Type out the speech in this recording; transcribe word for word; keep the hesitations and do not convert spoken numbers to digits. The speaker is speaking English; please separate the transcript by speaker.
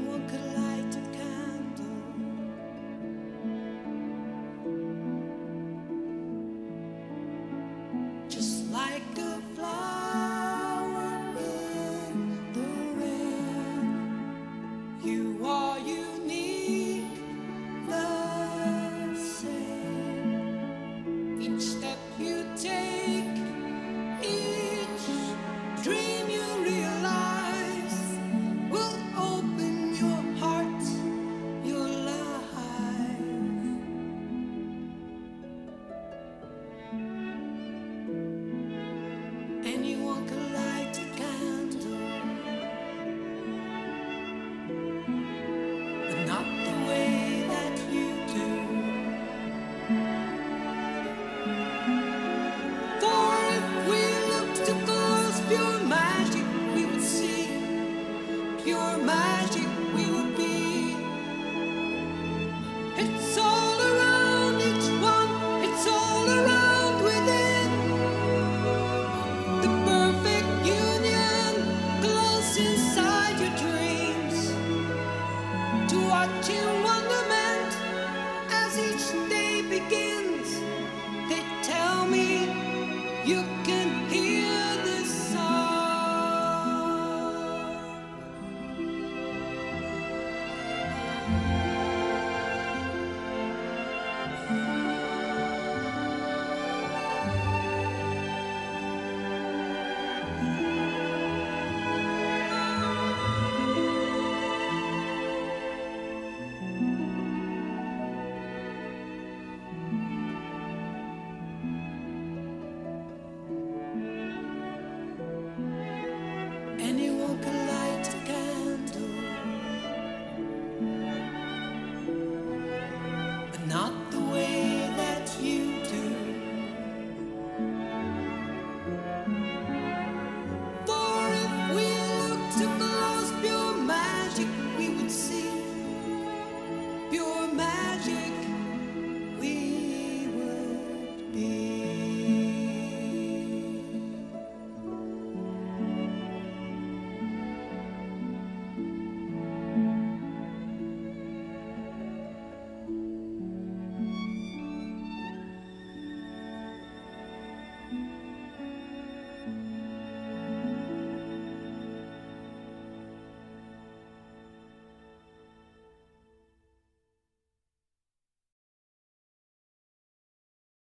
Speaker 1: Anyone could light a candle, just like a flower in the rain. You are unique, the same. Each step you take, each dream you realize will open your heart, your life. Anyone can light a candle, but not the way that you do. For if we looked too close, pure magic we would see, pure magic we would be. It's all around each one, it's all around within. The perfect union close inside your dreams. To watch you